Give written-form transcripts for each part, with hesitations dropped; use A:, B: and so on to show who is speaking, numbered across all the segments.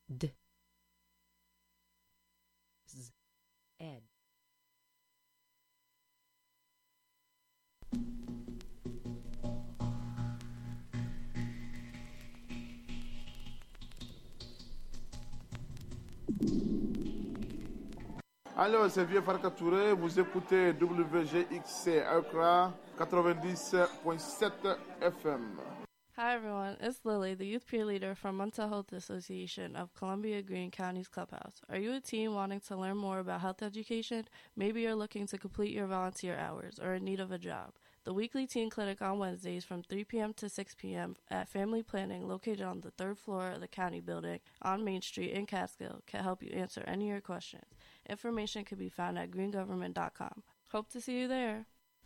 A: D. Z. Ed.
B: Alors, c'est Vieux Farka Touré, vous écoutez WGXC Accra 90.7 FM.
C: Hi everyone, it's Lily, the youth peer leader from Mental Health Association of Columbia Green County's Clubhouse. Are you a teen wanting to learn more about health education? Maybe you're looking to complete your volunteer hours or in need of a job. The weekly teen clinic on Wednesdays from 3 p.m. to 6 p.m. at Family Planning, located on the third floor of the county building on Main Street in Catskill, can help you answer any of your questions. Information can be found at greengovernment.com. Hope to see you there.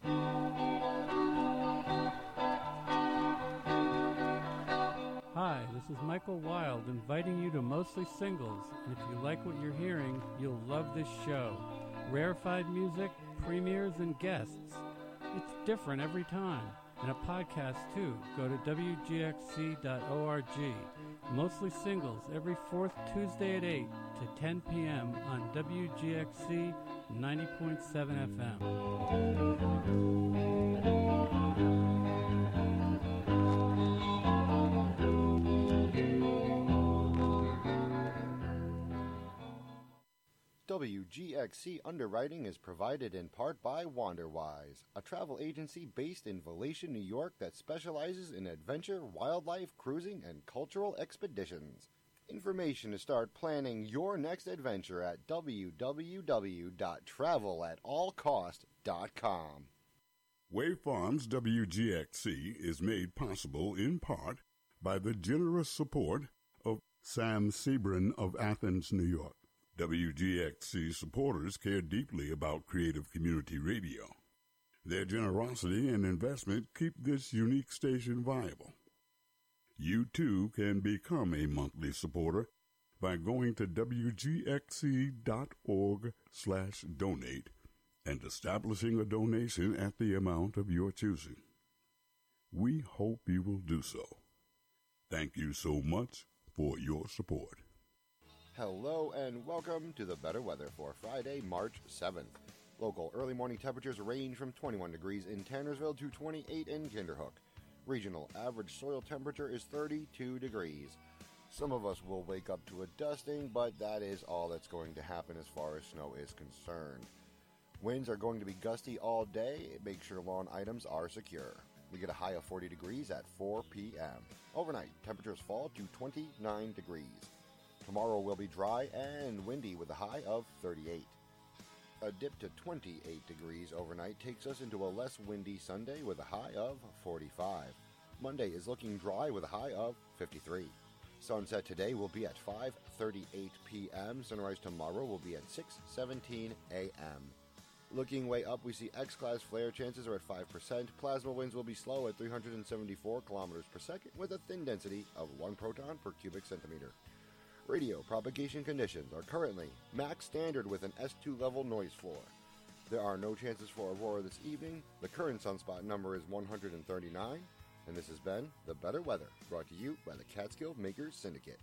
D: Hi, this is Michael Wild inviting you to Mostly Singles, and if you like what you're hearing, you'll love this show. Rarefied music, premieres, and guests. It's different every time. And a podcast, too. Go to WGXC.org. Mostly Singles, every fourth Tuesday at 8 to 10 p.m. on WGXC 90.7 FM.
E: WGXC underwriting is provided in part by Wanderwise, a travel agency based in Vallecia, New York that specializes in adventure, wildlife, cruising, and cultural expeditions. Information to start planning your next adventure at www.travelatallcost.com.
F: Wave Farms WGXC is made possible in part by the generous support of Sam Sebrin of Athens, New York. WGXC supporters care deeply about Creative Community Radio. Their generosity and investment keep this unique station viable. You, too, can become a monthly supporter by going to wgxc.org/donate and establishing a donation at the amount of your choosing. We hope you will do so. Thank you so much for your support.
E: Hello and welcome to the better weather for Friday, March 7th. Local early morning temperatures range from 21 degrees in Tannersville to 28 in Kinderhook. Regional average soil temperature is 32 degrees. Some of us will wake up to a dusting, but that is all that's going to happen as far as snow is concerned. Winds are going to be gusty all day. Make sure lawn items are secure. We get a high of 40 degrees at 4 p.m. Overnight, temperatures fall to 29 degrees. Tomorrow will be dry and windy with a high of 38. A dip to 28 degrees overnight takes us into a less windy Sunday with a high of 45. Monday is looking dry with a high of 53. Sunset today will be at 5:38 p.m. Sunrise tomorrow will be at 6:17 a.m. Looking way up, we see X-class flare chances are at 5%. Plasma winds will be slow at 374 kilometers per second with a thin density of 1 proton per cubic centimeter. Radio propagation conditions are currently max standard with an S2 level noise floor. There are no chances for aurora this evening. The current sunspot number is 139. And this has been The Better Weather, brought to you by the Catskill Makers Syndicate.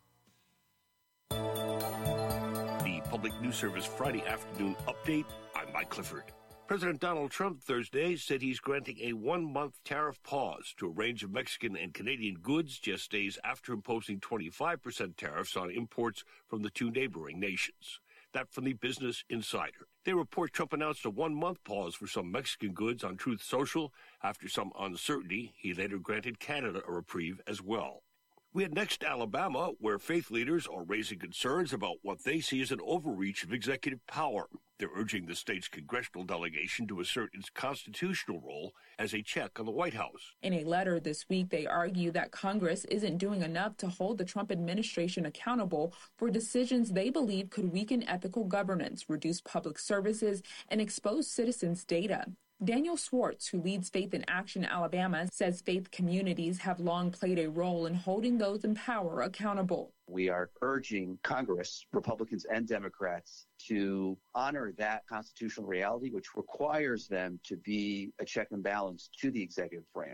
G: The Public News Service Friday afternoon update. I'm Mike Clifford. President Donald Trump Thursday said he's granting a 1-month tariff pause to a range of Mexican and Canadian goods just days after imposing 25% tariffs on imports from the two neighboring nations. That from the Business Insider. They report Trump announced a 1-month pause for some Mexican goods on Truth Social. After some uncertainty, he later granted Canada a reprieve as well. We head next to Alabama, where faith leaders are raising concerns about what they see as an overreach of executive power. They're urging the state's congressional delegation to assert its constitutional role as a check on the White House.
H: In a letter this week, they argue that Congress isn't doing enough to hold the Trump administration accountable for decisions they believe could weaken ethical governance, reduce public services, and expose citizens' data. Daniel Swartz, who leads Faith in Action Alabama, says faith communities have long played a role in holding those in power accountable.
I: We are urging Congress, Republicans and Democrats, to honor that constitutional reality, which requires them to be a check and balance to the executive branch.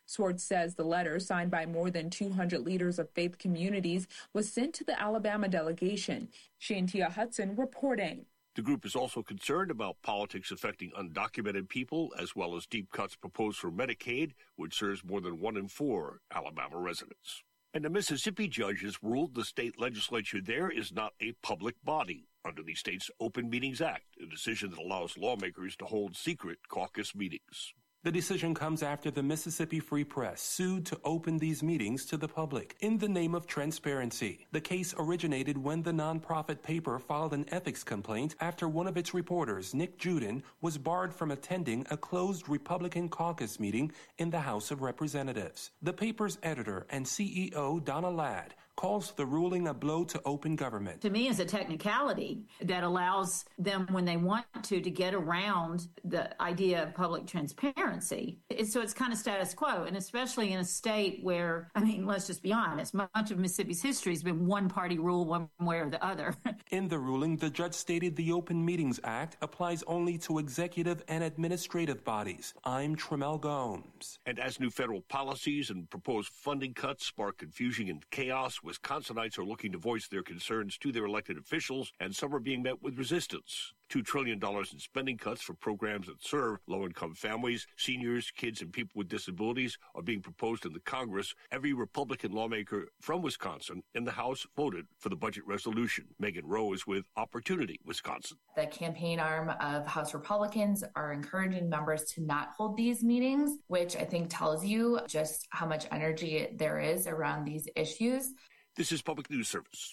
H: Swartz says the letter, signed by more than 200 leaders of faith communities, was sent to the Alabama delegation. Shantia Hudson reporting.
G: The group is also concerned about politics affecting undocumented people, as well as deep cuts proposed for Medicaid, which serves more than 1 in 4 Alabama residents. And the Mississippi judges ruled the state legislature there is not a public body under the state's Open Meetings Act, a decision that allows lawmakers to hold secret caucus meetings.
J: The decision comes after the Mississippi Free Press sued to open these meetings to the public in the name of transparency. The case originated when the nonprofit paper filed an ethics complaint after one of its reporters, Nick Juden, was barred from attending a closed Republican caucus meeting in the House of Representatives. The paper's editor and CEO, Donna Ladd, calls the ruling a blow to open government.
K: To me, it's a technicality that allows them, when they want to get around the idea of public transparency. So it's kind of status quo, and especially in a state where, I mean, let's just be honest, much of Mississippi's history has been one-party rule one way or the other.
J: In the ruling, the judge stated the Open Meetings Act applies only to executive and administrative bodies. I'm Tremel Gomes.
G: And as new federal policies and proposed funding cuts spark confusion and chaos, Wisconsinites are looking to voice their concerns to their elected officials, and some are being met with resistance. $2 trillion in spending cuts for programs that serve low-income families, seniors, kids, and people with disabilities are being proposed in the Congress. Every Republican lawmaker from Wisconsin in the House voted for the budget resolution. Megan Rowe is with Opportunity Wisconsin.
L: The campaign arm of House Republicans are encouraging members to not hold these meetings, which I think tells you just how much energy there is around these issues.
G: This is Public News Service.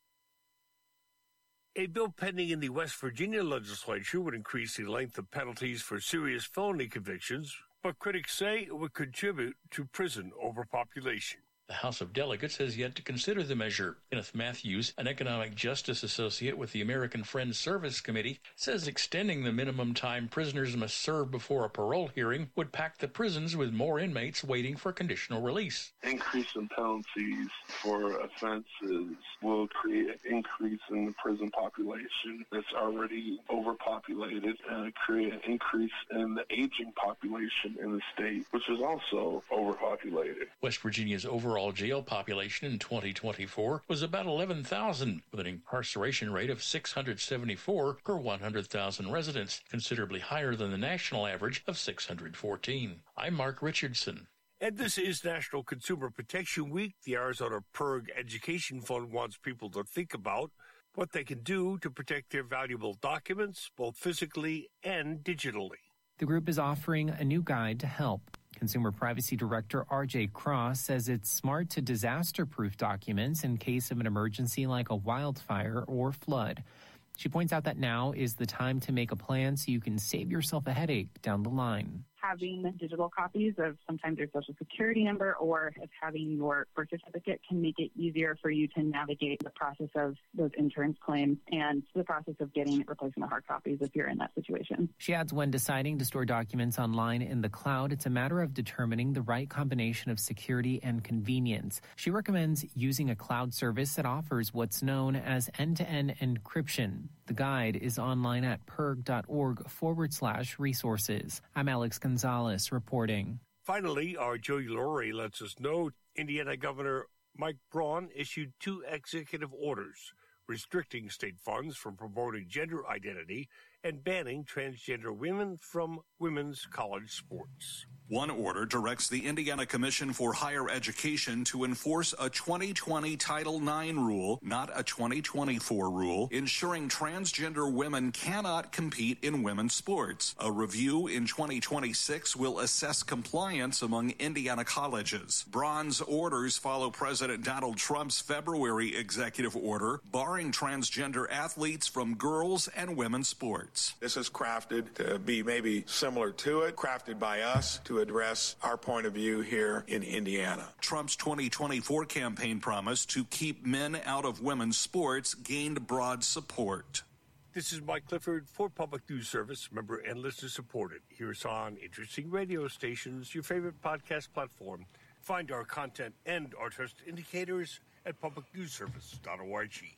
G: A bill pending in the West Virginia legislature would increase the length of penalties for serious felony convictions, but critics say it would contribute to prison overpopulation.
M: The House of Delegates has yet to consider the measure. Kenneth Matthews, an economic justice associate with the American Friends Service Committee, says extending the minimum time prisoners must serve before a parole hearing would pack the prisons with more inmates waiting for conditional release.
N: Increase in penalties for offenses will create an increase in the prison population that's already overpopulated and create an increase in the aging population in the state, which is also overpopulated.
M: West Virginia's overall jail population in 2024 was about 11,000, with an incarceration rate of 674 per 100,000 residents, considerably higher than the national average of 614. I'm Mark Richardson.
G: And this is National Consumer Protection Week. The Arizona PIRG Education Fund wants people to think about what they can do to protect their valuable documents, both physically and digitally.
O: The group is offering a new guide to help. Consumer Privacy Director R.J. Cross says it's smart to disaster-proof documents in case of an emergency like a wildfire or flood. She points out that now is the time to make a plan so you can save yourself a headache down the line.
P: Having digital copies of sometimes your social security number or if having your birth certificate can make it easier for you to navigate the process of those insurance claims and the process of getting replacement hard copies if you're in that situation.
O: She adds when deciding to store documents online in the cloud, it's a matter of determining the right combination of security and convenience. She recommends using a cloud service that offers what's known as end-to-end encryption. The guide is online at pirg.org/resources. I'm Alex Gonzalez reporting.
G: Finally, our Joey Laurie lets us know Indiana Governor Mike Braun issued 2 executive orders restricting state funds from promoting gender identity and banning transgender women from women's college sports.
Q: One order directs the Indiana Commission for Higher Education to enforce a 2020 Title IX rule, not a 2024 rule, ensuring transgender women cannot compete in women's sports. A review in 2026 will assess compliance among Indiana colleges. Braun's orders follow President Donald Trump's February executive order barring transgender athletes from girls' and women's sports.
R: This is crafted to be maybe similar to it, crafted by us to address our point of view here in Indiana.
Q: Trump's 2024 campaign promise to keep men out of women's sports gained broad support.
G: This is Mike Clifford for Public News Service, member and listener supported. Here's on interesting radio stations, your favorite podcast platform. Find our content and our trust indicators at publicnewsservice.org.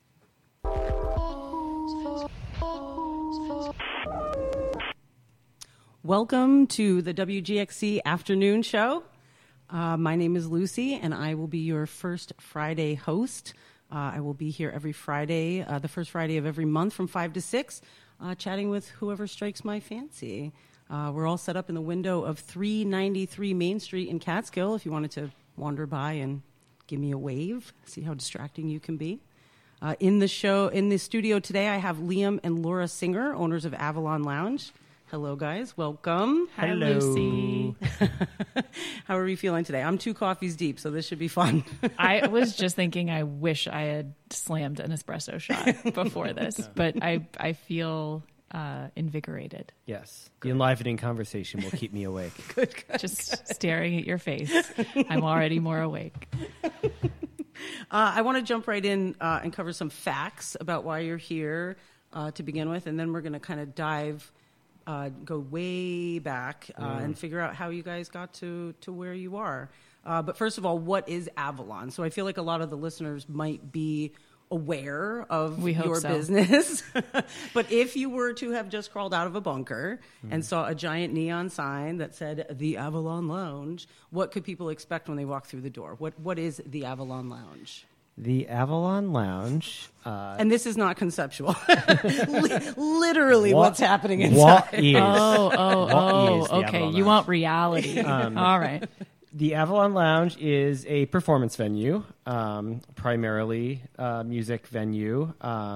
S: Welcome to the WGXC Afternoon Show. My name is Lucy, and I will be your First Friday host. I will be here every Friday, the first Friday of every month from 5 to 6, chatting with whoever strikes my fancy. We're all set up in the window of 393 Main Street in Catskill if you wanted to wander by and give me a wave, see how distracting you can be. In the studio today, I have Liam and Laura Singer, owners of Avalon Lounge. Hello, guys. Welcome.
C: Hi, Lucy.
S: How are we feeling today? I'm 2 coffees deep, so this should be fun.
T: I was just thinking I wish I had slammed an espresso shot before this, but I feel invigorated.
U: Yes. The enlivening conversation will keep me awake.
S: Good.
T: Just staring at your face. I'm already more awake.
S: I want to jump right in and cover some facts about why you're here to begin with, and then we're going to kind of go way back and figure out how you guys got to where you are. But first of all, what is Avalon? So I feel like a lot of the listeners might be aware of your business. But if you were to have just crawled out of a bunker and saw a giant neon sign that said the Avalon Lounge, what could people expect when they walk through the door? What is the Avalon Lounge?
U: The Avalon Lounge.
S: And this is not conceptual. Literally what's happening inside.
T: Okay. You want reality. All right.
U: The Avalon Lounge is a performance venue, primarily music venue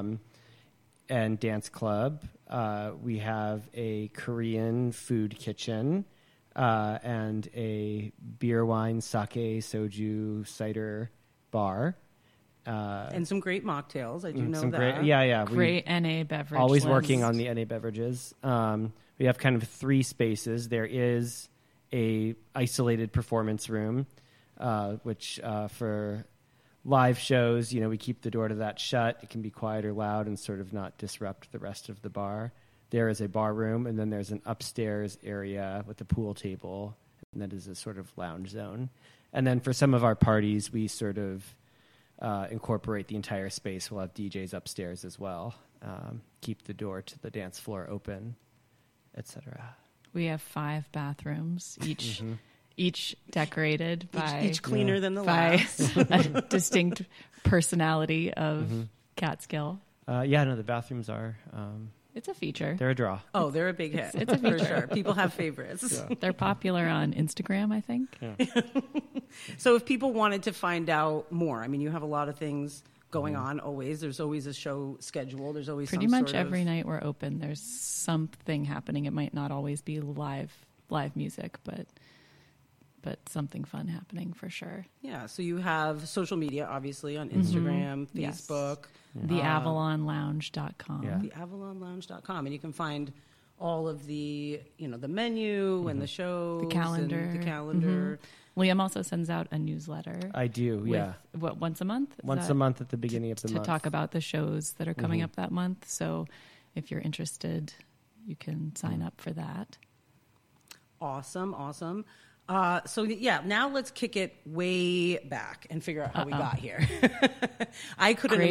U: and dance club. We have a Korean food kitchen and a beer, wine, sake, soju, cider bar.
S: And some great mocktails. I do know that.
T: Great NA beverage.
U: Always working on the NA beverages. We have kind of 3 spaces. There is a isolated performance room, which for live shows, we keep the door to that shut. It can be quiet or loud and sort of not disrupt the rest of the bar. There is a bar room, and then there's an upstairs area with a pool table, and that is a sort of lounge zone. And then for some of our parties, we sort of incorporate the entire space. We'll have DJs upstairs as well. Keep the door to the dance floor open, etc.
T: We have 5 bathrooms, each decorated by
S: each cleaner than the
T: last. A distinct personality of Catskill.
U: The bathrooms are.
T: It's a feature.
U: They're a draw.
S: Oh, they're a big hit.
T: It's a feature.
S: For sure. People have favorites.
T: Yeah. They're popular on Instagram, I think.
U: Yeah.
S: So if people wanted to find out more, you have a lot of things going on always. There's always a show schedule. There's always
T: pretty much every night we're open. There's something happening. It might not always be live music, but something fun happening for sure.
S: Yeah. So you have social media, obviously, on Instagram, Facebook.
T: Yes. TheAvalonLounge.com.
S: Yeah. TheAvalonLounge.com. And you can find all of the, the menu and the shows.
T: The calendar.
S: And the calendar.
T: Liam also sends out a newsletter.
U: I do, yeah.
T: Once a month?
U: Once a month at the beginning of the month.
T: To talk about the shows that are coming up that month. So if you're interested, you can sign up for that.
S: Awesome. Now let's kick it way back and figure out how we got here. I couldn't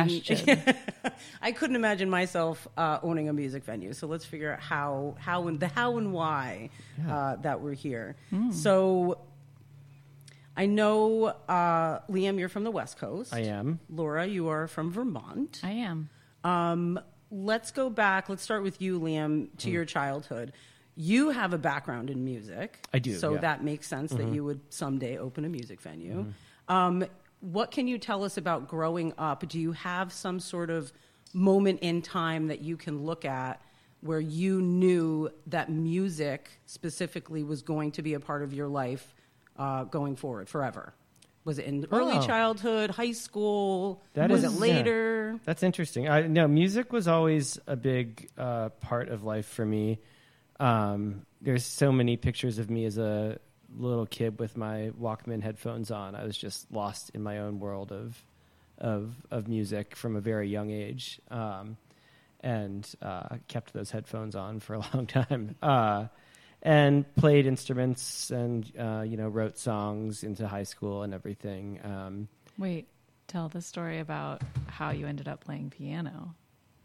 S: imagine myself owning a music venue. So let's figure out how and why that we're here. So I know, Liam, you're from the West Coast.
U: I am.
S: Laura, you are from Vermont.
T: I am.
S: Let's go back. Let's start with you, Liam, to your childhood. You have a background in music.
U: I do.
S: So that makes sense that you would someday open a music venue. What can you tell us about growing up? Do you have some sort of moment in time that you can look at where you knew that music specifically was going to be a part of your life going forward forever? Was it in early childhood, high school? Was it later?
U: Yeah. That's interesting. No, music was always a big part of life for me. There's so many pictures of me as a little kid with my Walkman headphones on. I was just lost in my own world of music from a very young age, and kept those headphones on for a long time. And played instruments and wrote songs into high school and everything.
T: Wait, tell the story about how you ended up playing piano.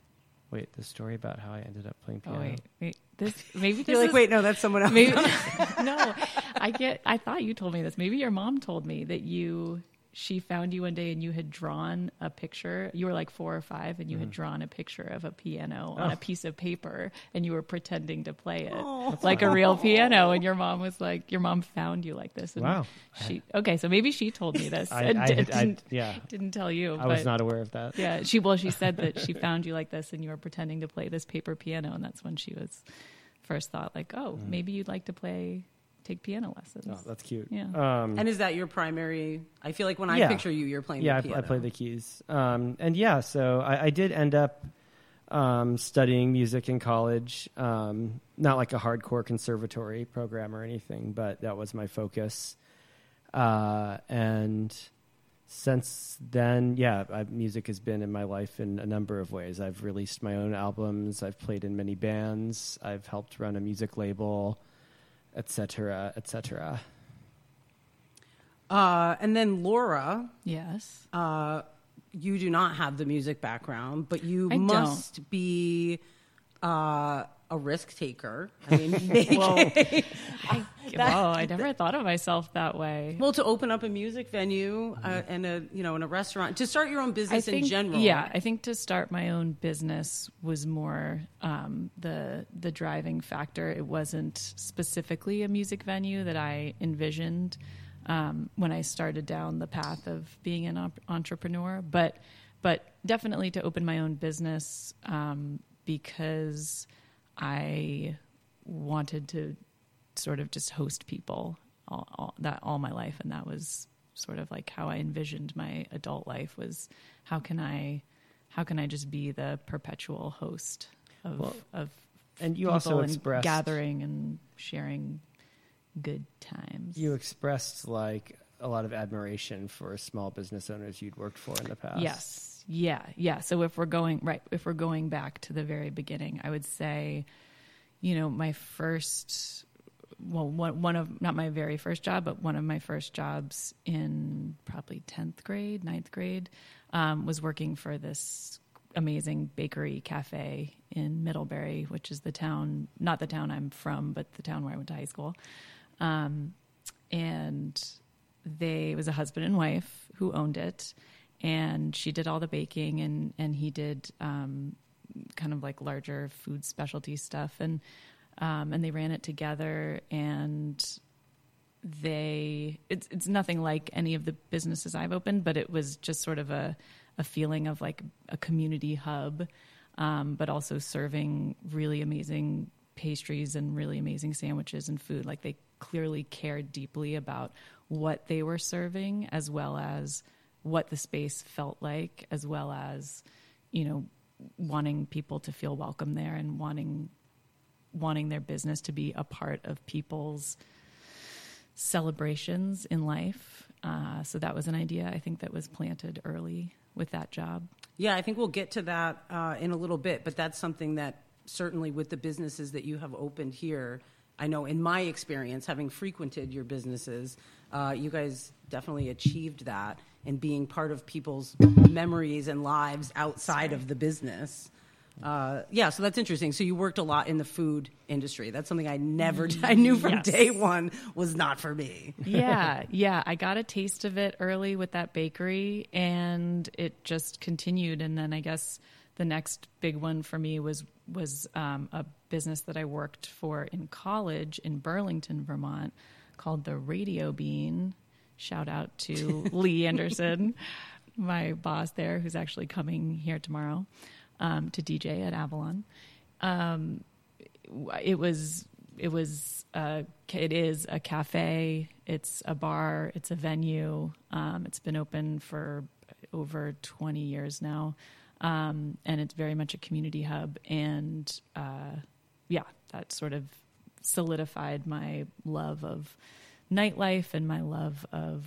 U: Wait, the story about how I ended up playing piano.
T: Oh, wait. Maybe
S: You're like, wait, no, that's someone else.
T: Maybe, no, I thought you told me this. Maybe your mom told me that she found you one day and you had drawn a picture. You were like 4 or 5 and you had drawn a picture of a piano on a piece of paper and you were pretending to play it like a real piano. And your mom was like, your mom found you like this. And
U: wow.
T: So maybe she told me this. Didn't tell you.
U: I was not aware of that.
T: Yeah. She said that she found you like this and you were pretending to play this paper piano. And that's when she was first thought like, maybe you'd like to take piano lessons.
U: Oh, that's cute.
T: Yeah.
S: And is that your primary? I feel like when I picture you, you're playing the piano.
U: I play the keys. So I did end up studying music in college. Not like a hardcore conservatory program or anything, but that was my focus. And since then, music has been in my life in a number of ways. I've released my own albums. I've played in many bands. I've helped run a music label, etc., etc.
S: And then Laura.
T: Yes.
S: You do not have the music background, but you
T: I
S: must be a risk taker. I mean,
T: I never thought of myself that way.
S: Well, to open up a music venue and in a restaurant, to start your own business in general.
T: Yeah, I think to start my own business was more the driving factor. It wasn't specifically a music venue that I envisioned when I started down the path of being an entrepreneur, but definitely to open my own business because I wanted to sort of just host people all my life, and that was sort of like how I envisioned my adult life was how can I just be the perpetual host of
U: and you
T: people
U: also
T: and
U: expressed
T: gathering and sharing good times.
U: You expressed like a lot of admiration for small business owners you'd worked for in the past.
T: Yes. Yeah. So if we're going back to the very beginning, I would say, my first, not my very first job, but one of my first jobs in probably 10th grade, 9th grade, was working for this amazing bakery cafe in Middlebury, which is not the town I'm from, but the town where I went to high school. And it was a husband and wife who owned it. And she did all the baking and he did kind of like larger food specialty stuff. And they ran it together, and it's nothing like any of the businesses I've opened, but it was just sort of a feeling of like a community hub, but also serving really amazing pastries and really amazing sandwiches and food. Like they clearly cared deeply about what they were serving, as well as what the space felt like, as well as, wanting people to feel welcome there and wanting their business to be a part of people's celebrations in life. So that was an idea I think that was planted early with that job.
S: Yeah, I think we'll get to that in a little bit, but that's something that certainly with the businesses that you have opened here, I know in my experience, having frequented your businesses, you guys definitely achieved that and being part of people's memories and lives outside of the business. So that's interesting. So you worked a lot in the food industry. That's something I knew from day one was not for me.
T: Yeah. I got a taste of it early with that bakery, and it just continued. And then I guess the next big one for me was a business that I worked for in college in Burlington, Vermont, called the Radio Bean. Shout out to Lee Anderson, my boss there, who's actually coming here tomorrow to DJ at Avalon. It is a cafe, it's a bar, it's a venue. It's been open for over 20 years now. And it's very much a community hub. And that sort of solidified my love of nightlife and my love of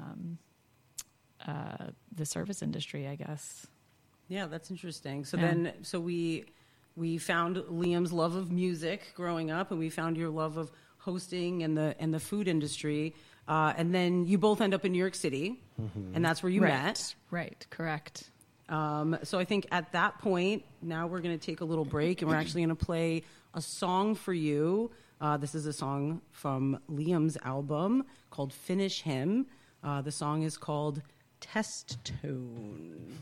T: the service industry, I guess.
S: Yeah, that's interesting. So we found Liam's love of music growing up, and we found your love of hosting and the food industry. And then you both end up in New York City, and that's where you met.
T: Right, correct.
S: So I think at that point, now we're going to take a little break, and we're actually going to play a song for you. This is a song from Liam's album called Finish Him. The song is called Test Tone.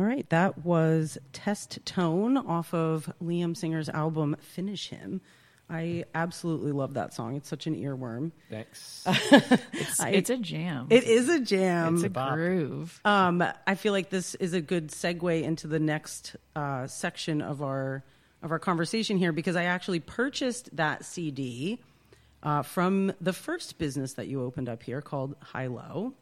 S: All right, that was Test Tone off of Liam Singer's album Finish Him. I absolutely love that song. It's such an earworm.
U: Thanks.
T: It's a jam.
S: It is a jam.
T: It's a groove.
S: I feel like this is a good segue into the next section of our conversation here, because I actually purchased that CD from the first business that you opened up here called High Low.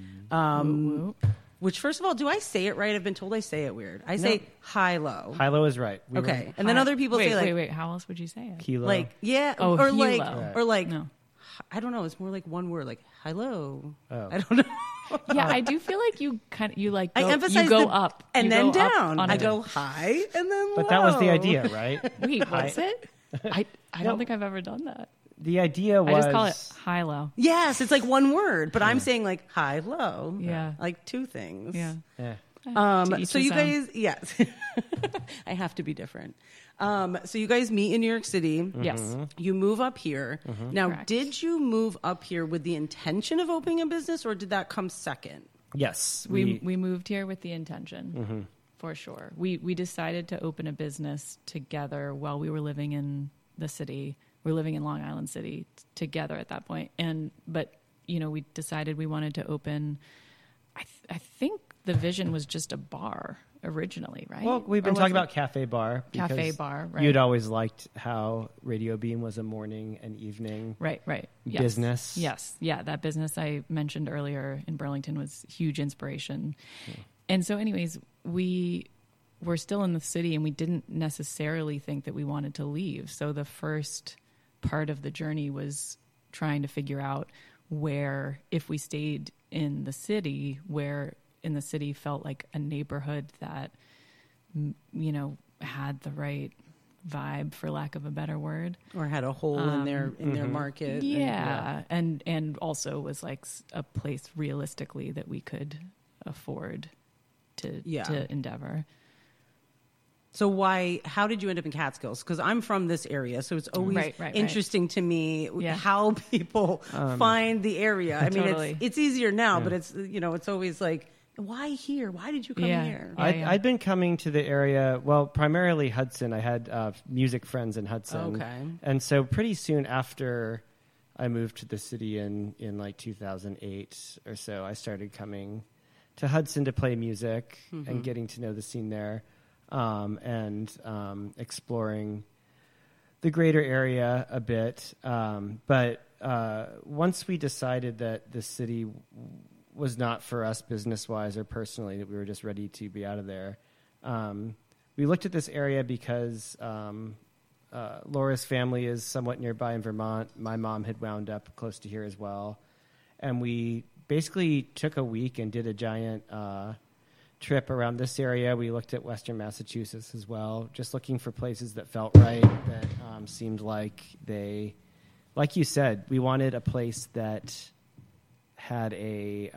S: Which, first of all, do I say it right? I've been told I say it weird. I say High Low.
U: High Low is right.
S: Okay. And then other people say like...
T: Wait. How else would you say it?
U: Kilo.
S: Like, yeah.
T: Oh,
S: or
T: Hilo.
S: like...
T: Right.
S: Or like...
T: No.
S: I don't know. It's more like one word, like hello.
U: Oh.
S: I don't know.
T: Yeah, I do feel like you go,
S: I emphasize
T: you go
S: the,
T: up
S: and
T: you
S: then
T: go up
S: down.
T: on
S: I
T: a-
S: go high and then low.
U: But that was the idea, right?
T: Wait, what's it? I don't think I've ever done that.
U: The idea was...
T: I just call it high low.
S: Yes, it's like one word, but I'm saying like high low.
T: Yeah.
S: Like two things.
T: Yeah.
U: Yeah.
S: So you guys, yes, I have to be different. So you guys meet in New York City.
T: Yes.
S: You move up here. Now,
T: Correct.
S: did you move up here with the intention of opening a business, or did that come second?
U: Yes.
T: We moved here with the intention, for sure. We decided to open a business together while we were living in the city. We were living in Long Island City together at that point. But we decided we wanted to open, I think the vision was just a bar originally, right?
U: Well, we've been talking about Cafe Bar.
T: Cafe Bar, right.
U: You'd always liked how Radio Beam was a morning and evening
T: right.
U: business.
T: Yes. Yeah, that business I mentioned earlier in Burlington was huge inspiration. And so anyways, we were still in the city and we didn't necessarily think that we wanted to leave. So the first part of the journey was trying to figure out where, if we stayed in the city, where in the city felt like a neighborhood that, had the right vibe, for lack of a better word,
S: Or had a hole in their market?
T: Yeah, and also was like a place realistically that we could afford to endeavor.
S: So how did you end up in Catskills? Because I'm from this area, so it's always
T: Right.
S: interesting to me
T: Yeah.
S: how people find the area. I mean,
T: Totally.
S: it's easier now, but it's always like, why here? Why did you come here?
U: I'd been coming to the area, well, primarily Hudson. I had music friends in Hudson.
S: Okay.
U: And so pretty soon after I moved to the city in like 2008 or so, I started coming to Hudson to play music and getting to know the scene there. And exploring the greater area a bit. But once we decided that the city was not for us business-wise or personally, that we were just ready to be out of there, we looked at this area because Laura's family is somewhat nearby in Vermont. My mom had wound up close to here as well. And we basically took a week and did a giant trip around this area. We looked at Western Massachusetts as well, just looking for places that felt right, that seemed like like you said, we wanted a place that had a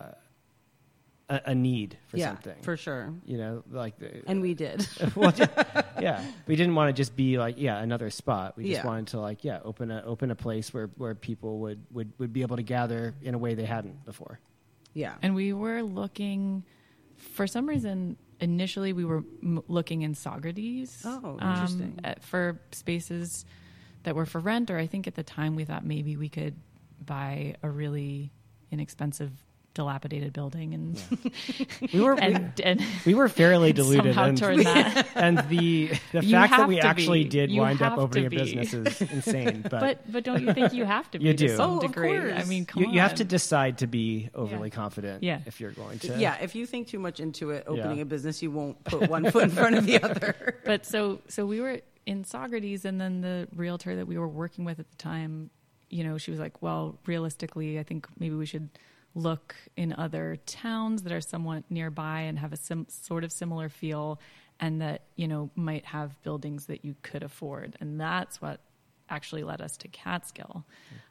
U: need for something.
S: For sure. And we did.
U: Well, yeah. We didn't want to just be like, another spot. We just wanted to open a place where people would be able to gather in a way they hadn't before.
S: Yeah.
T: And we were looking, for some reason, initially we were looking in Saugerties.
S: Oh, interesting.
T: For spaces that were for rent, or I think at the time we thought maybe we could buy a really inexpensive, dilapidated building, and
U: we were fairly deluded,
T: somehow toward that.
U: And the fact that we actually did wind up opening a business is insane.
T: But don't you think you have to be to some degree?
S: Of course.
T: I mean, come on.
U: You have to decide to be overly confident if you're going to.
S: Yeah, if you think too much into it, opening a business, you won't put one foot in front of the other.
T: But so we were in Saugerties, and then the realtor that we were working with at the time, she was like, well, realistically, I think maybe we should look in other towns that are somewhat nearby and have a sort of similar feel, and that, might have buildings that you could afford. And that's what actually led us to Catskill.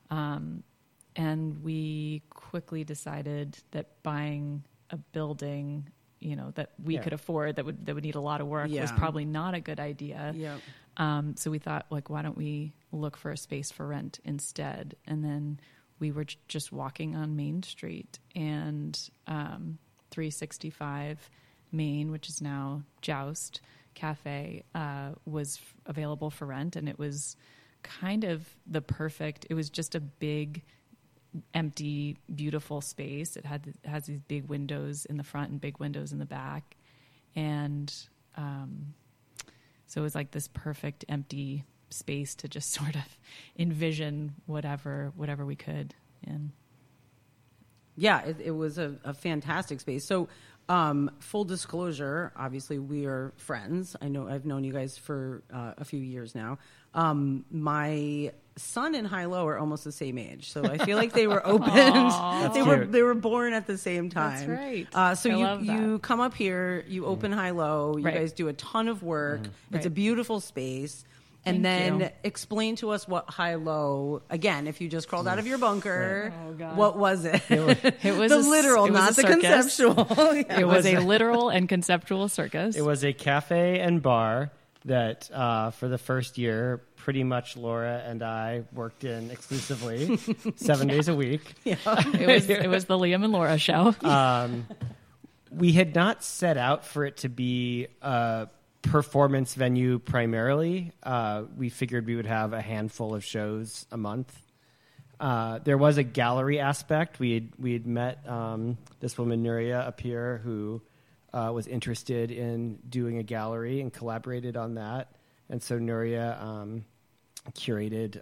T: And we quickly decided that buying a building, that we could afford, that would need a lot of work, was probably not a good idea.
S: Yeah.
T: So we thought, why don't we look for a space for rent instead? And then we were just walking on Main Street, and 365 Maine, which is now Joust Cafe, was available for rent, and it was kind of it was just a big, empty, beautiful space. It has these big windows in the front and big windows in the back, and so it was like this perfect empty space to just sort of envision whatever we could in.
S: Yeah, it was a fantastic space. So, full disclosure, obviously we are friends. I've known you guys for a few years now. My son and Hilo are almost the same age, so I feel like they were opened. They were born at the same time.
T: That's right.
S: So you come up here, you open Hilo. You guys do a ton of work. It's a beautiful space. And then explain to us what high-low, again, if you just crawled out of your bunker, what was it?
T: It was
S: the literal, not the conceptual.
T: It was a literal and conceptual circus.
U: It was a cafe and bar that for the first year, pretty much Laura and I worked in exclusively 7 days a week.
T: Yeah. It was the Liam and Laura show.
U: We had not set out for it to be a performance venue primarily. We figured we would have a handful of shows a month. There was a gallery aspect. We had met this woman Nuria up here who was interested in doing a gallery and collaborated on that. And so Nuria curated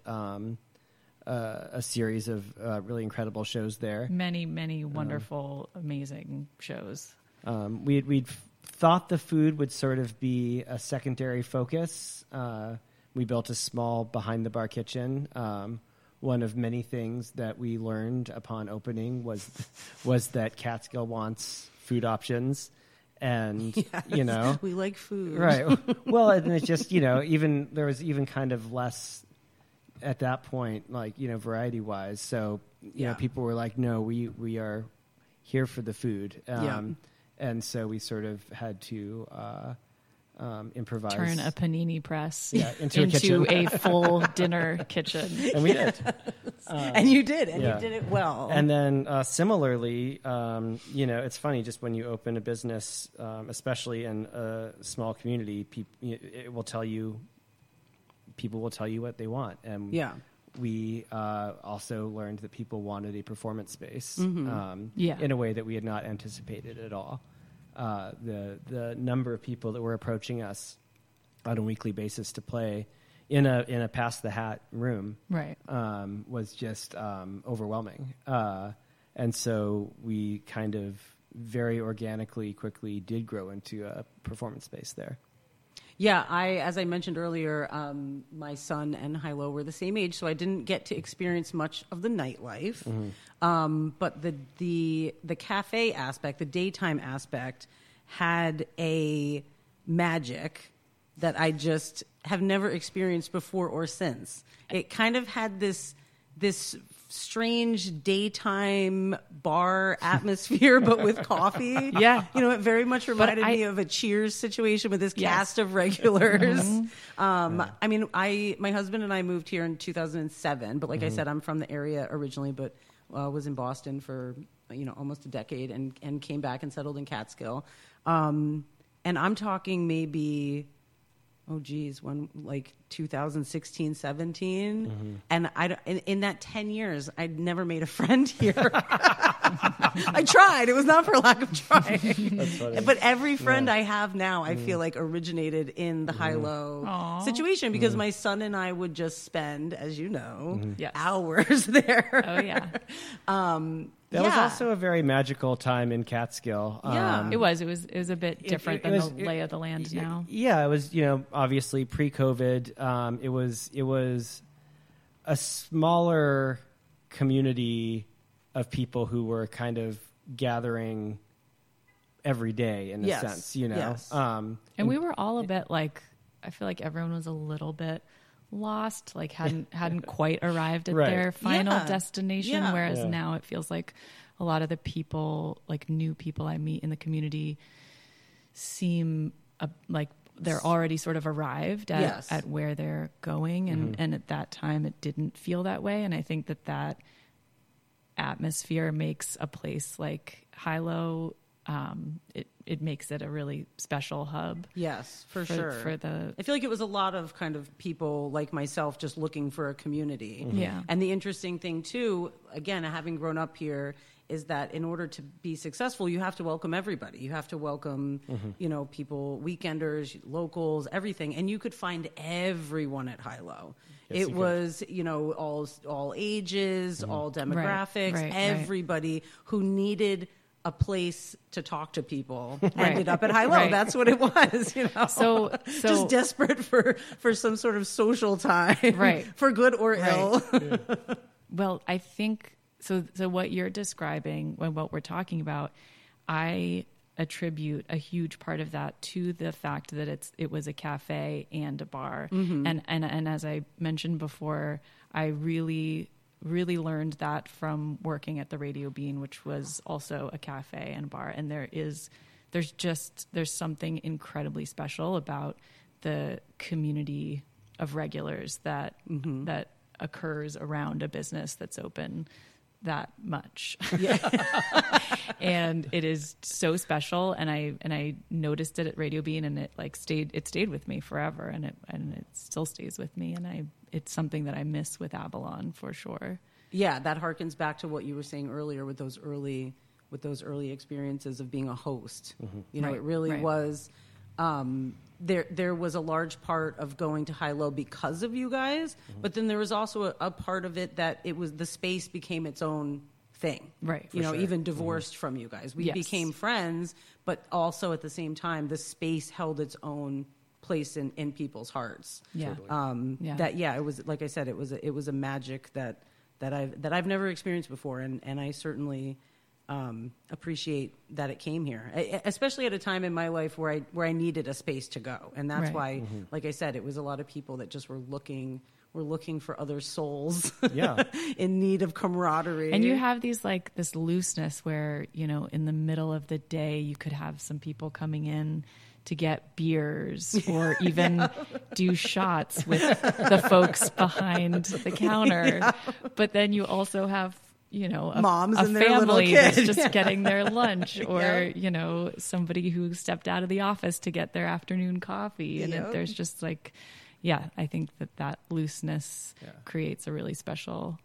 U: a series of really incredible shows there.
T: Many wonderful, amazing shows.
U: We'd thought the food would sort of be a secondary focus. We built a small behind-the-bar kitchen. One of many things that we learned upon opening was that Catskill wants food options. And,
S: yes, we like food.
U: Right. Well, and it's just, there was even kind of less at that point, like, variety-wise. So, people were like, no, we are here for the food. And so we sort of had to improvise.
T: Turn a panini press
U: into
T: a full dinner kitchen.
U: And we did.
S: And you did. And you did it well.
U: And then similarly, it's funny, just when you open a business, especially in a small community, people will tell you what they want. And we also learned that people wanted a performance space in a way that we had not anticipated at all. The number of people that were approaching us on a weekly basis to play in a pass the hat room was just overwhelming. And so we kind of very organically, quickly did grow into a performance space there.
S: Yeah, as I mentioned earlier, my son and Hilo were the same age, so I didn't get to experience much of the nightlife. But the cafe aspect, the daytime aspect, had a magic that I just have never experienced before or since. It kind of had this strange daytime bar atmosphere, but with coffee.
T: Yeah.
S: It very much reminded me of a Cheers situation with this cast of regulars. I mean, my husband and I moved here in 2007, but like I said, I'm from the area originally, but was in Boston for, almost a decade and came back and settled in Catskill. And I'm talking maybe, when like 2016, 17. And in that 10 years, I'd never made a friend here. I tried. It was not for lack of trying.
U: That's funny.
S: But every friend I have now, I feel like originated in the high-low situation because my son and I would just spend, as you know, hours there.
T: Oh, yeah.
U: That was also a very magical time in Catskill.
T: It was a bit different than the lay of the land now.
U: Yeah, it was, obviously pre-COVID. It was a smaller community of people who were kind of gathering every day in a sense,
S: Yes.
U: And
T: we were all a bit like, I feel like everyone was a little bit lost, like hadn't quite arrived at their final destination. Whereas now it feels like a lot of the people, like new people I meet in the community, seem like they're already sort of arrived at where they're going. And at that time it didn't feel that way. And I think that atmosphere makes a place like Hilo, it makes it a really special hub.
S: Yes, for sure. I feel like it was a lot of kind of people like myself just looking for a community.
T: Mm-hmm. Yeah.
S: And the interesting thing too, again, having grown up here, is that in order to be successful, you have to welcome everybody. You have to welcome, people, weekenders, locals, everything. And you could find everyone at High-Low.
U: Yes,
S: it was, all ages, all demographics, everybody who needed a place to talk to people ended up at High-Low.
T: Right.
S: That's what it was,
T: So
S: just desperate for some sort of social time,
T: right?
S: For good or ill.
T: Well, I think so. What you're describing, what we're talking about, I attribute a huge part of that to the fact that it was a cafe and a bar, and as I mentioned before, I really learned that from working at the Radio Bean, which was also a cafe and bar. And there's something incredibly special about the community of regulars that occurs around a business that's open that much. Yeah. And it is so special. And I noticed it at Radio Bean, and it stayed with me forever, and it still stays with me. And it's something that I miss with Avalon for sure.
S: Yeah, that harkens back to what you were saying earlier with those early experiences of being a host. Mm-hmm. It really was. There was a large part of going to High-Low because of you guys, but then there was also a part of it that it was the space became its own thing.
T: Right.
S: Even divorced from you guys. We became friends, but also at the same time, the space held its own place in people's hearts.
T: Yeah.
S: It was, like I said, it was a magic that I've never experienced before, and I certainly appreciate that it came here, especially at a time in my life where I needed a space to go, and that's why, like I said, it was a lot of people that just were looking for other souls, in need of camaraderie.
T: And you have this looseness where in the middle of the day you could have some people coming in to get beers or even do shots with the folks behind the counter, but then you also have
S: moms
T: a
S: and their little
T: family
S: kids.
T: that's just getting their lunch, or somebody who stepped out of the office to get their afternoon coffee, and there's just I think that looseness creates a really special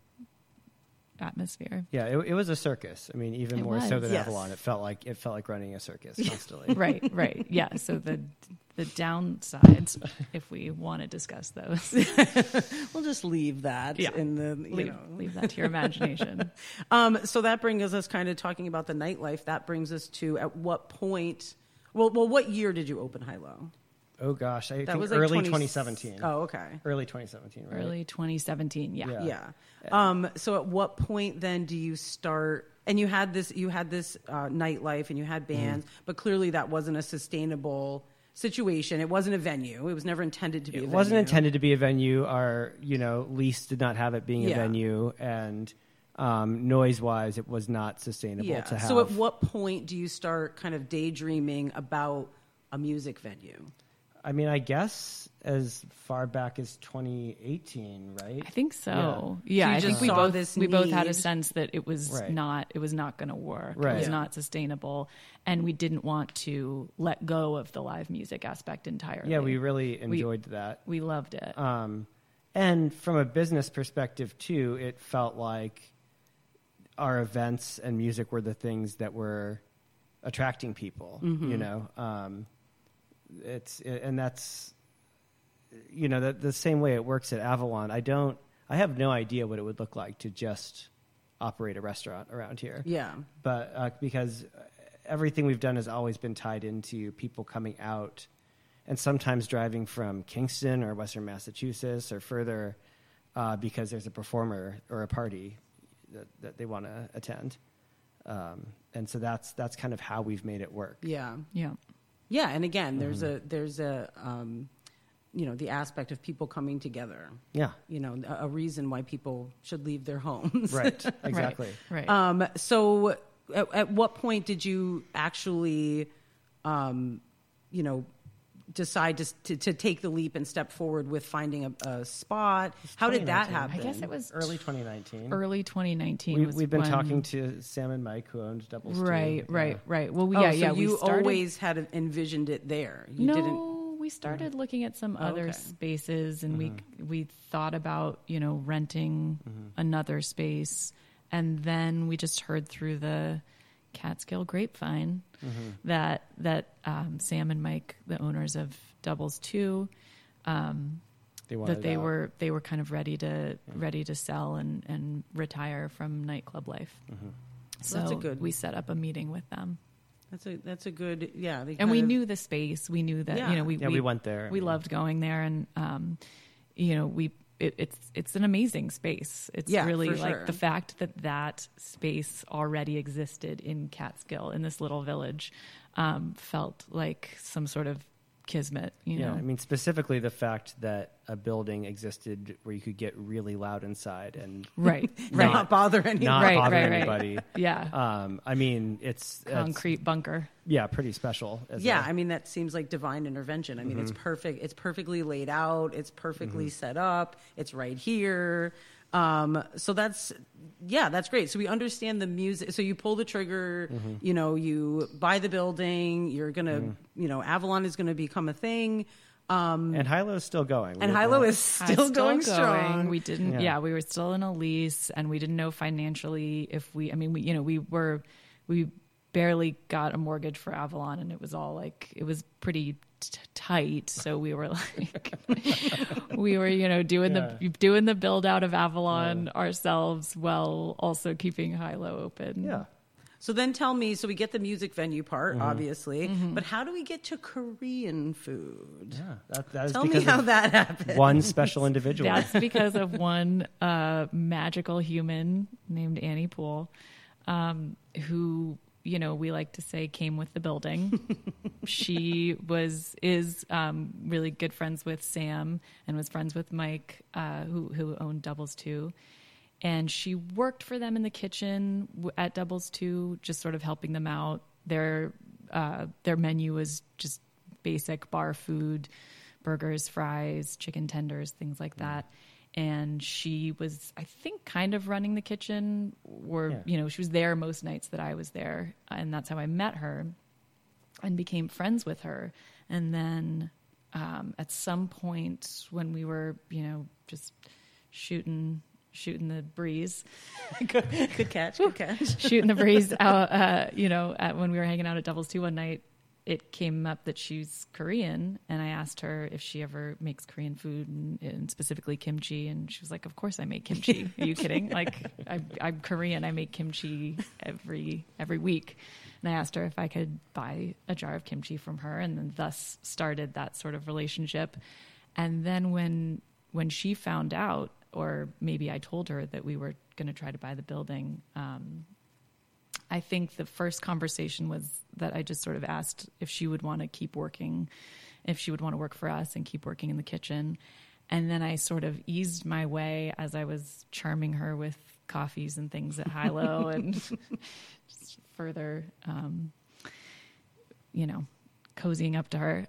T: atmosphere.
U: Yeah, it was a circus. I mean, even more so than Avalon, it felt like running a circus constantly.
T: Right. Yeah. So the downsides, if we want to discuss those,
S: we'll just leave that in the
T: leave that to your imagination.
S: So that brings us kind of talking about the nightlife. That brings us to at what point? Well, what year did you open High-Low?
U: Oh gosh, I think
S: was
U: early 2017.
S: Oh, okay.
U: Early 2017, right?
T: Early 2017,
S: yeah. So at what point then do you start? And you had this nightlife, and you had bands, but clearly that wasn't a sustainable situation. It wasn't a venue. It was never intended to be a venue.
U: It wasn't intended to be a venue. Our lease did not have it being a venue, and noise-wise, it was not sustainable to have.
S: So at what point do you start kind of daydreaming about a music venue?
U: I mean, I guess as far back as 2018, right?
T: I think so. Yeah, I think we both had a sense that it was not going to work. Right. It was not sustainable, and we didn't want to let go of the live music aspect entirely.
U: Yeah, we really enjoyed that.
T: We loved it.
U: And from a business perspective too, it felt like our events and music were the things that were attracting people. Mm-hmm. That's the same way it works at Avalon. I have no idea what it would look like to just operate a restaurant around here.
S: Yeah.
U: But because everything we've done has always been tied into people coming out and sometimes driving from Kingston or Western Massachusetts or further because there's a performer or a party that they want to attend. And so that's kind of how we've made it work.
S: Yeah.
T: Yeah.
S: Yeah, and again, there's a the aspect of people coming together.
U: Yeah,
S: a reason why people should leave their homes.
U: Right. Exactly.
T: Right.
S: So, at what point did you actually, decide to take the leap and step forward with finding a spot? How did that happen?
T: I guess it was
U: early 2019.
T: Early 2019.
U: We've been talking to Sam and Mike, who owned Doubles 2.
T: Right. Well,
S: so
T: we
S: you
T: started,
S: always had envisioned it there. You
T: no,
S: didn't.
T: We started looking at some other spaces, and we thought about renting another space, and then we just heard through the Catskill grapevine that Sam and Mike, the owners of Doubles 2, they were kind of ready to sell and retire from nightclub life. So we set up a meeting with them.
S: That's a good, yeah.
T: And we knew the space. We knew that,
U: we went there.
T: We loved going there, and it's an amazing space. It's really like the fact that space already existed in Catskill, in this little village, felt like some sort of kismet.
U: I mean, specifically the fact that a building existed where you could get really loud inside and
S: not bother anyone.
U: Anybody.
T: Yeah.
U: I mean, it's
T: concrete bunker.
U: Yeah, pretty special.
S: I mean, that seems like divine intervention. I mean, it's perfect. It's perfectly laid out. It's perfectly set up. It's right here. So that's great. So we understand the music. So you pull the trigger, you buy the building, you're going to, Avalon is going to become a thing.
U: And Hilo is still going.
S: And Hilo is still going strong.
T: We didn't, we were still in a lease, and we didn't know financially if we barely got a mortgage for Avalon, and it was all like, it was pretty tight. So we were like, doing the build out of Avalon ourselves while also keeping Hilo open.
U: Yeah.
S: So then tell me, so we get the music venue part, obviously, but how do we get to Korean food?
U: Yeah, that is
S: tell me how that happened.
U: One special individual.
T: That's because of one magical human named Annie Poole, who, we like to say came with the building. She is really good friends with Sam and was friends with Mike, who owned Doubles 2. And she worked for them in the kitchen at Doubles 2, just sort of helping them out. Their menu was just basic bar food, burgers, fries, chicken tenders, things like that. And she was, I think, kind of running the kitchen, she was there most nights that I was there. And that's how I met her and became friends with her. And then at some point when we were, just shooting the breeze.
S: Good catch.
T: Shooting the breeze out, when we were hanging out at Doubles 2 one night, it came up that she's Korean, and I asked her if she ever makes Korean food, and specifically kimchi, and she was like, "Of course I make kimchi. Are you kidding? Like, I'm Korean. I make kimchi every week." And I asked her if I could buy a jar of kimchi from her, and then thus started that sort of relationship. And then when she found out, or maybe I told her that we were going to try to buy the building, I think the first conversation was that I just sort of asked if she would want to keep working, if she would want to work for us and keep working in the kitchen. And then I sort of eased my way as I was charming her with coffees and things at Hilo and just further, cozying up to her.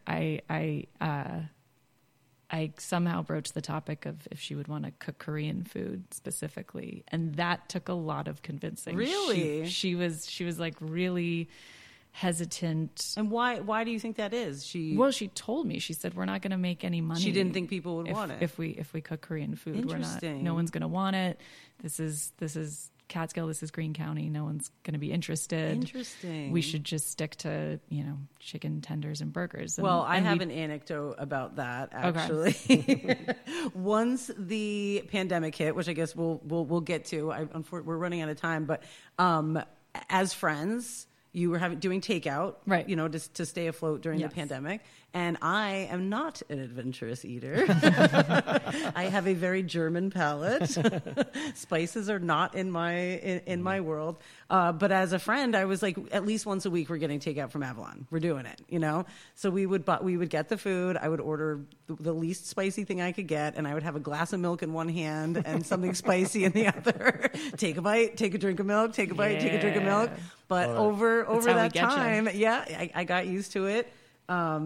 T: I somehow broached the topic of if she would want to cook Korean food specifically, and that took a lot of convincing.
S: Really,
T: she was like really hesitant.
S: And why do you think that is? She
T: told me. She said, "We're not going to make any money."
S: She didn't think people would want it
T: if we cook Korean food.
S: Interesting.
T: No one's going to want it. This is Catskill, this is Greene County. No one's going to be interested.
S: Interesting.
T: We should just stick to, chicken tenders and burgers.
S: I have an anecdote about that, actually. Okay. Once the pandemic hit, which I guess we'll get to, we're running out of time, but as friends, you were doing takeout,
T: right?
S: To stay afloat during the pandemic. And I am not an adventurous eater. I have a very German palate. Spices are not in my world. But as a friend, I was like, at least once a week, we're getting takeout from Avalon. We're doing it, So we would get the food. I would order the least spicy thing I could get, and I would have a glass of milk in one hand and something spicy in the other. Take a bite, take a drink of milk. Take a bite, take a drink of milk. But over that time, I got used to it.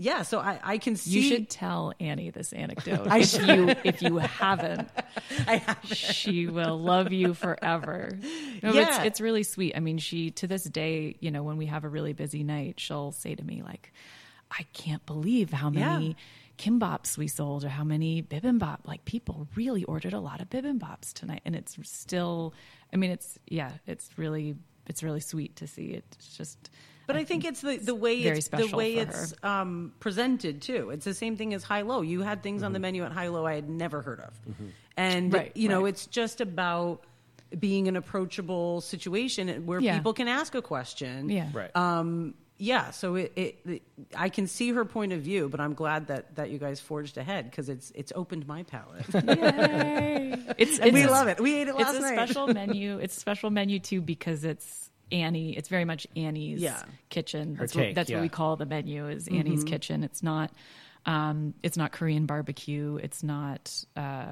S: Yeah, so I can see.
T: You should tell Annie this anecdote.
S: I
T: if you haven't, she will love you forever. No,
S: Yeah.
T: it's really sweet. I mean, she, to this day, you know, when we have a really busy night, she'll say to me, like, I can't believe how many kimbops we sold or how many bibimbap. Like, people really ordered a lot of bibimbops tonight. And it's still, I mean, it's really sweet to see it. It's just...
S: But I think it's the way
T: very
S: it's
T: special
S: the way
T: for
S: it's
T: her.
S: presented too. It's the same thing as High Low. You had things on the menu at High Low I had never heard of, and you know it's just about being an approachable situation where people can ask a question.
T: Yeah,
U: right.
S: Yeah, so I can see her point of view, but I'm glad that you guys forged ahead because it's opened my palate.
T: Yay!
S: We love it. We ate it last night.
T: It's a special menu. It's a special menu too because it's Annie. It's very much Annie's kitchen. That's what we call the menu is Annie's kitchen. It's not Korean barbecue. It's not.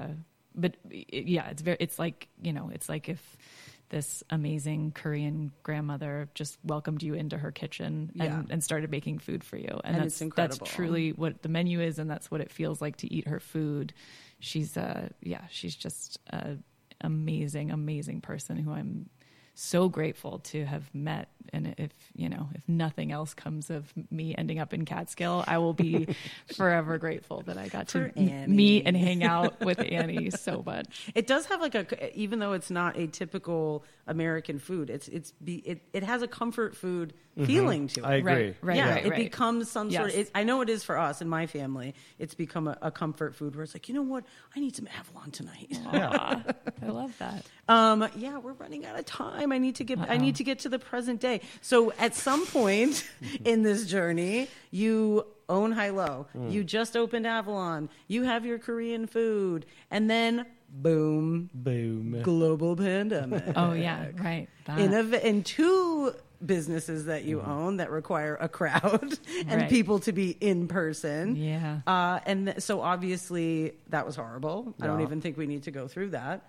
T: It's like, you know, it's like if this amazing Korean grandmother just welcomed you into her kitchen and started making food for you. And
S: it's incredible.
T: That's truly what the menu is, and that's what it feels like to eat her food. She's just an amazing, amazing person who I'm so grateful to have met. And if nothing else comes of me ending up in Catskill, I will be forever grateful that I got to meet and hang out with Annie so much.
S: It does have even though it's not a typical American food, it has a comfort food feeling to it.
U: I agree.
S: Right. It becomes some sort of, I know it is for us in my family. It's become a comfort food where it's like, you know what? I need some Avalon tonight.
T: Yeah. I love that.
S: We're running out of time. I need to get to the present day. So at some point in this journey, you own High Low. You just opened Avalon. You have your Korean food, and then boom, global pandemic.
T: Oh yeah, right.
S: In two businesses that you own that require a crowd and people to be in person.
T: Yeah.
S: So obviously that was horrible. I don't even think we need to go through that.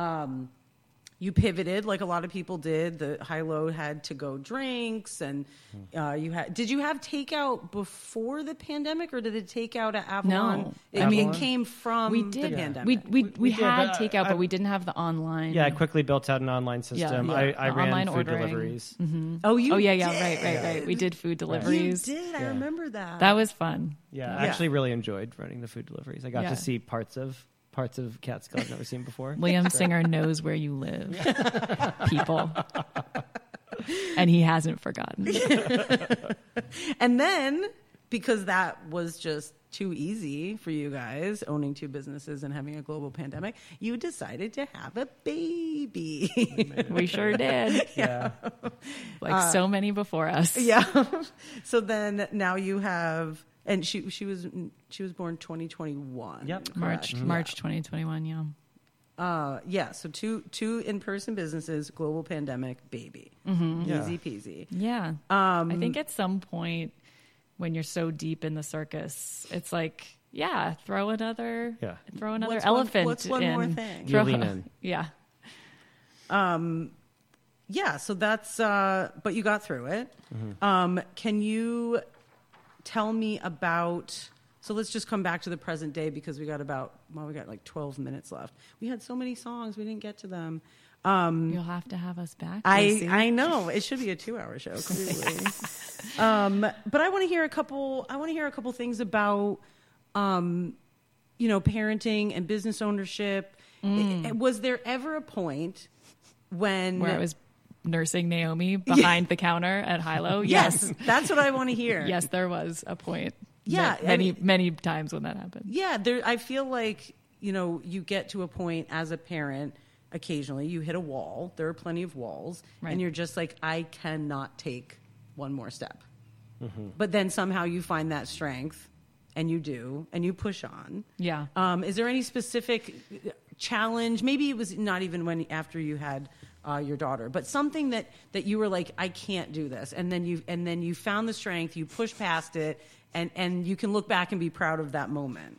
S: You pivoted like a lot of people did. The High Low had to go drinks, and did you have takeout before the pandemic, or did the takeout at Avalon?
T: No,
S: it came from the pandemic.
T: We had takeout, but we didn't have the online.
U: Yeah, I quickly built out an online system.
T: Yeah.
U: I ran
T: online
U: food
T: ordering.
U: deliveries.
T: Mm-hmm.
S: Oh, you?
T: Oh yeah,
S: did.
T: right. We did food deliveries.
S: You did. I remember that.
T: That was fun.
U: Yeah, I actually really enjoyed running the food deliveries. I got to see parts of Catskill I've never seen before.
T: Liam Singer knows where you live, people. And he hasn't forgotten.
S: And then, because that was just too easy for you guys, owning two businesses and having a global pandemic, you decided to have a baby.
T: We sure did.
S: Yeah.
T: Like so many before us.
S: Yeah. So then now you have... And she was born 2021.
U: Yep,
T: March 2021. Yeah.
S: So two in-person businesses, global pandemic, baby, easy peasy.
T: Yeah. I think at some point when you're so deep in the circus, it's like, throw another elephant.
S: What's one more thing?
U: You lean in.
T: Yeah.
S: Yeah. So that's. But you got through it. Can you tell me about, so let's just come back to the present day because we got like 12 minutes left. We had so many songs, we didn't get to them.
T: You'll have to have us back.
S: I know. It should be a 2-hour show completely. But I want to hear a couple things about, parenting and business ownership. Was there ever a point where
T: I was nursing Naomi behind the counter at High Low?
S: Yes. That's what I want to hear.
T: Yes, there was a point.
S: Yeah.
T: Many times when that happened.
S: Yeah. I feel like, you get to a point as a parent, occasionally you hit a wall. There are plenty of walls. Right. And you're just like, I cannot take one more step. But then somehow you find that strength and you do, and you push on.
T: Yeah.
S: Is there any specific challenge? Maybe it was not even after you had your daughter, but something that you were like, I can't do this, and then you found the strength, you pushed past it, and you can look back and be proud of that moment.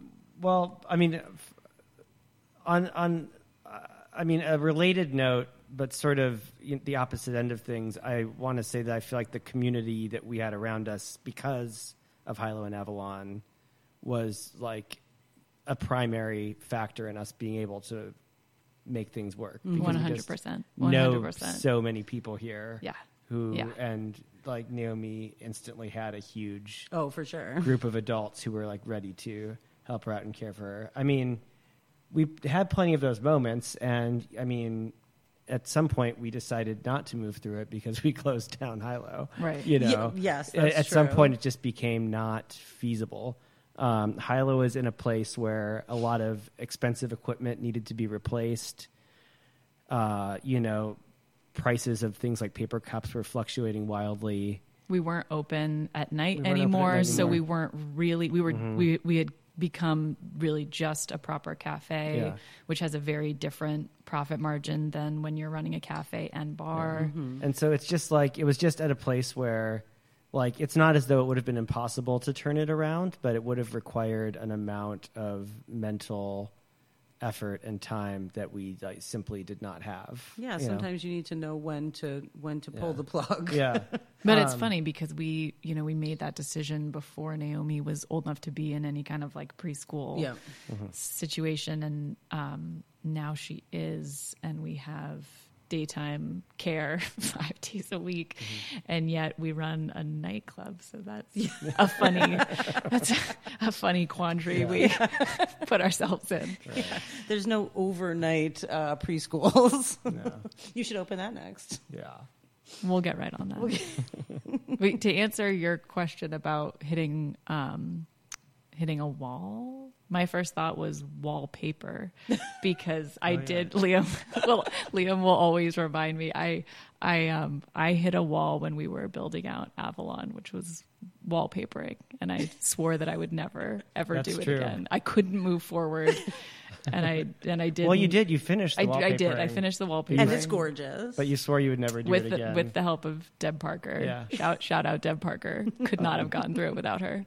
U: Well, I mean, on a related note, but sort of the opposite end of things, I want to say that I feel like the community that we had around us because of Hilo and Avalon was like a primary factor in us being able to make things work.
T: 100%.
U: Know so many people here.
T: Yeah.
U: And like Naomi instantly had a huge
S: for sure
U: group of adults who were like ready to help her out and care for her. I mean, we had plenty of those moments, and I mean, at some point we decided not to move through it because we closed down Hilo.
T: Right.
S: Yes, that's
U: at
S: true.
U: some point it just became not feasible. Hilo is in a place where a lot of expensive equipment needed to be replaced. Prices of things like paper cups were fluctuating wildly.
T: We weren't open at night anymore, so we weren't really. We had become really just a proper cafe, which has a very different profit margin than when you're running a cafe and bar.
U: And so it's just like it was just at a place where, like, it's not as though it would have been impossible to turn it around, but it would have required an amount of mental effort and time that we simply did not have.
S: Yeah, sometimes you need to know when to pull the plug.
U: Yeah.
T: But it's funny because we made that decision before Naomi was old enough to be in any kind of like preschool situation, and now she is, and we have daytime care 5 days a week, and yet we run a nightclub, so that's a funny quandary we put ourselves in.
S: Right. There's no overnight preschools. No. You should open that next.
U: Yeah,
T: we'll get right on that. Wait, to answer your question about hitting a wall, my first thought was wallpaper, because Liam will always remind me. I hit a wall when we were building out Avalon, which was wallpapering, and I swore that I would never ever do it again. I couldn't move forward, and I did.
U: Well, you did. You finished the wallpapering.
T: I did. I finished the wallpaper,
S: and it's gorgeous.
U: But you swore you would never do it again.
T: With the help of Deb Parker. Yeah. Shout out Deb Parker. Could not have gotten through it without her.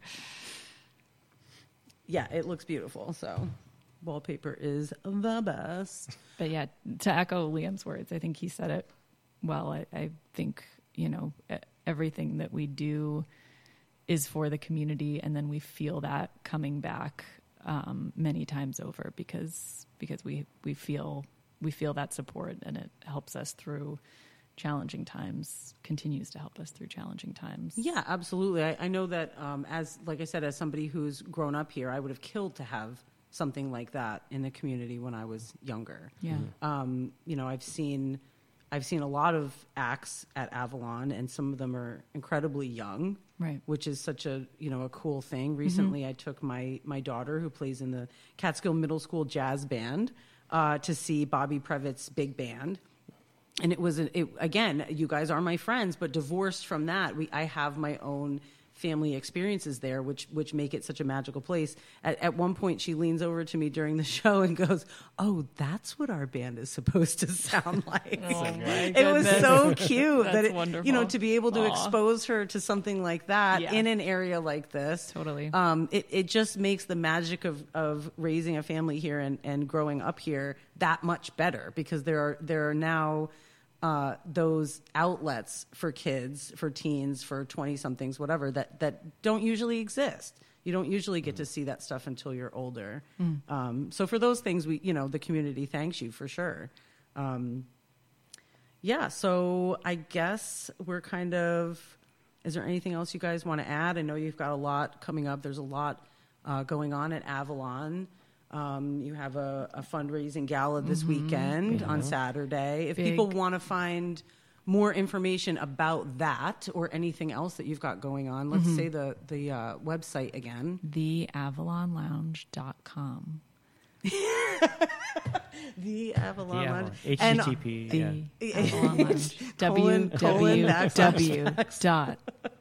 S: Yeah, it looks beautiful. So wallpaper is the best.
T: But yeah, to echo Liam's words, I think he said it well. I think, everything that we do is for the community, and then we feel that coming back many times over because we feel that support, and it helps us through challenging times, continues to help us through challenging times.
S: Yeah, absolutely. I know that as somebody who's grown up here, I would have killed to have something like that in the community when I was younger.
T: Yeah.
S: I've seen a lot of acts at Avalon, and some of them are incredibly young,
T: right?
S: Which is such a cool thing. Recently, I took my daughter, who plays in the Catskill Middle School jazz band, to see Bobby Previtt's big band. And it was, again, you guys are my friends, but divorced from that, I have my own family experiences there, which make it such a magical place. At one point, she leans over to me during the show and goes, "Oh, that's what our band is supposed to sound like."
T: Oh my goodness.
S: It was so cute.
T: That's wonderful.
S: To be able to expose her to something like that in an area like this.
T: Totally.
S: It just makes the magic of raising a family here and growing up here that much better, because there are now those outlets for kids, for teens, for 20-somethings, whatever, that don't usually exist. You don't usually get to see that stuff until you're older. So for those things, the community thanks you for sure. So I guess we're kind of, is there anything else you guys want to add? I know you've got a lot coming up. There's a lot going on at Avalon. You have a fundraising gala this weekend on Saturday. If people want to find more information about that or anything else that you've got going on, let's say the website again.
T: TheAvalonLounge.com.
S: The Avalon Lounge.
U: HTTP.
T: The Avalon Lounge. www.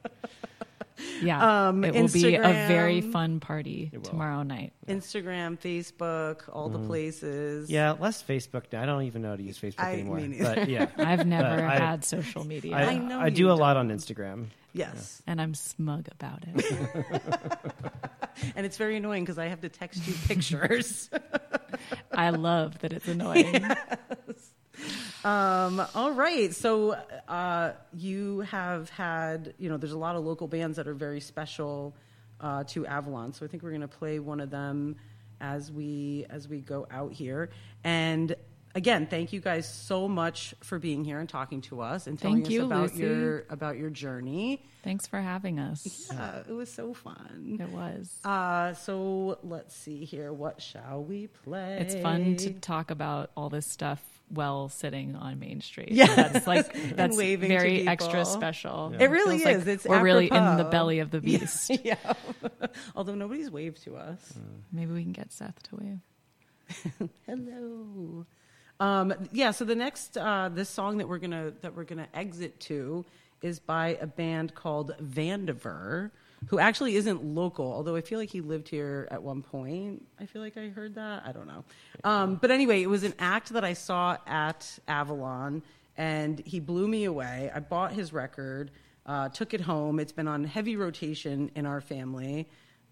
T: Yeah, it will be a very fun party tomorrow night.
S: Instagram, Facebook, all the places.
U: Yeah, less Facebook now. I don't even know how to use Facebook anymore. But yeah,
T: I've never had social media.
S: I
U: do a lot on Instagram.
S: Yes.
T: And I'm smug about it.
S: And it's very annoying because I have to text you pictures.
T: I love that it's annoying.
S: Yes. All right. So you have had, there's a lot of local bands that are very special to Avalon. So I think we're going to play one of them as we go out here. And again, thank you guys so much for being here and talking to us and telling us about your journey.
T: Thanks for having us.
S: Yeah, it was so fun.
T: It was.
S: So let's see here. What shall we play?
T: It's fun to talk about all this stuff while sitting on Main Street.
S: Yeah,
T: that's
S: waving
T: very
S: to
T: extra special.
S: Yeah. It really is.
T: Like
S: it's
T: we're really
S: apropos.
T: in the belly of the beast.
S: Yeah. Although nobody's waved to us.
T: Maybe we can get Seth to wave.
S: Hello. So the next this song that we're gonna exit to is by a band called Vandiver, who actually isn't local, although I feel like he lived here at one point. I feel like I heard that. I don't know. But anyway, it was an act that I saw at Avalon, and he blew me away. I bought his record, took it home. It's been on heavy rotation in our family.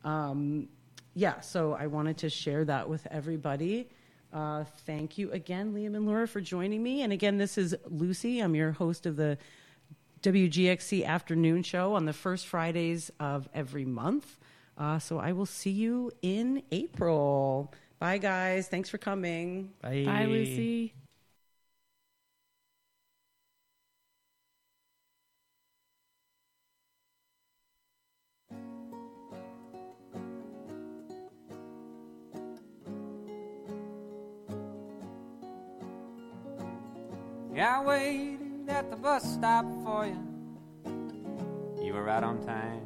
S: So I wanted to share that with everybody. Thank you again, Liam and Laura, for joining me. And again, this is Lucy. I'm your host of the WGXC Afternoon Show on the first Fridays of every month. So I will see you in April. Bye, guys. Thanks for coming.
U: Bye.
T: Bye, Lucy.
A: Yeah, I waited at the bus stop for you. You were right on time.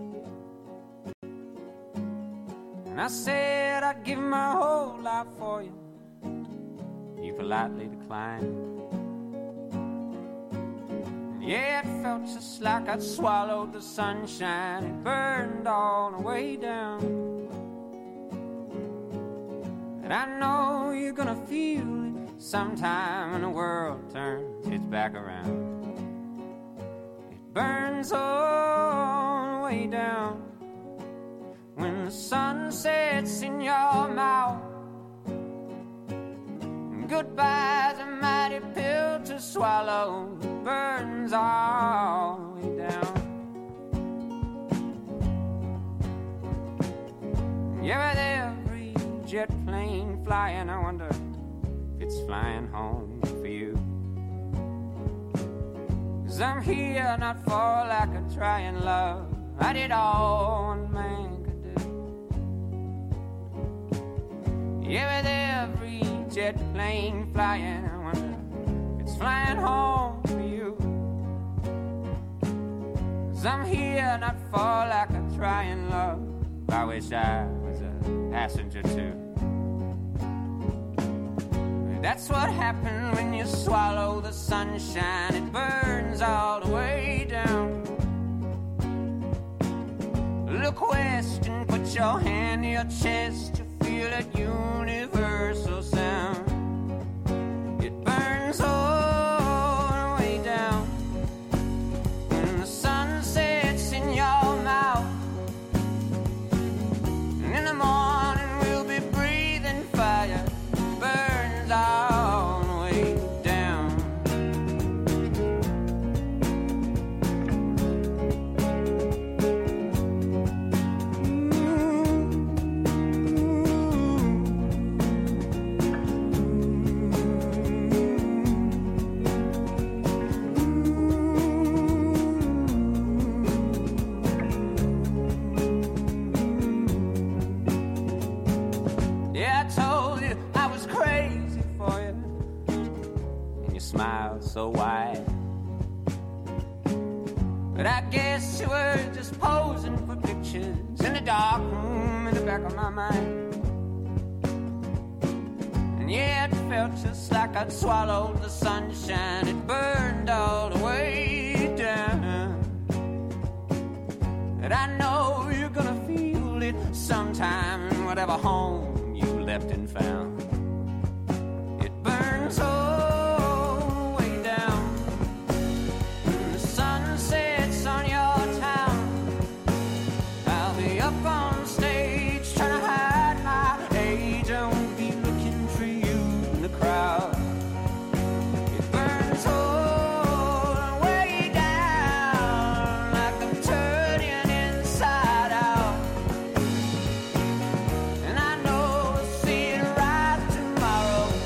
A: And I said I'd give my whole life for you. You politely declined. And yeah, it felt just like I'd swallowed the sunshine. It burned all the way down. And I know you're gonna feel it sometime when the world turns its back around. It burns all the way down when the sun sets in your mouth. And goodbye's a mighty pill to swallow. It burns all the way down. Yeah, with every jet plane flying, I wonder it's flying home for you. 'Cause I'm here not for lack of trying love. I did all one man could do. Yeah, with every jet plane flying, I wonder if it's flying home for you. 'Cause I'm here not for lack of trying love. I wish I was a passenger too. That's what happened when you swallow the sunshine. It burns all the way down. Look west and put your hand to your chest to feel that universal sound. It burns all the way down when the sun sets in your mouth. And in the morning we'll be breathing fire. Burns all the way down. Yeah, I told you I was crazy for you, and you smiled so wide. But I guess you were just posing for pictures in the dark room in the back of my mind. And yeah, it felt just like I'd swallowed the sunshine. It burned all the way down. And I know you're gonna feel it sometime in whatever home you left and found.